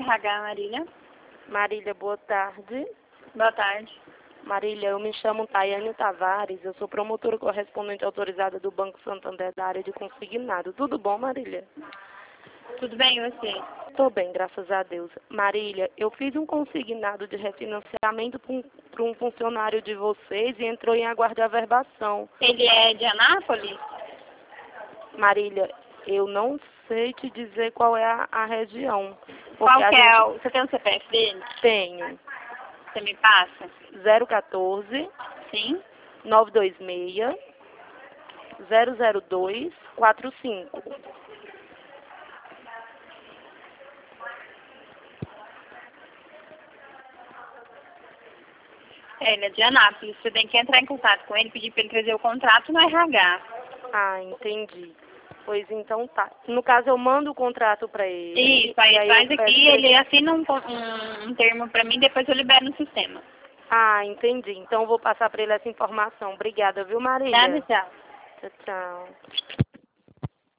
RH, Marília. Marília, boa tarde. Boa tarde. Marília, eu me chamo Tayane Tavares, eu sou promotora correspondente autorizada do Banco Santander da área de consignado. Tudo bom, Marília? Tudo bem, e você? Estou bem, graças a Deus. Marília, eu fiz um consignado de refinanciamento para um funcionário de vocês e entrou em aguardo de averbação. Ele é de Anápolis? Marília, eu não sei te dizer qual é a região. Qual que é gente... o... Você tem o CPF dele? Tenho. Você me passa? 014 Sim. 926 002 45. Ele é de Anápolis. Você tem que entrar em contato com ele, pedir para ele trazer o contrato no RH. Ah, entendi. Pois então tá. No caso, eu mando o contrato para ele. Isso, aí traz aqui, ele assina um termo para mim, depois eu libero no sistema. Ah, entendi. Então eu vou passar para ele essa informação. Obrigada, viu, Marília? Nada, tchau. Tchau, tchau.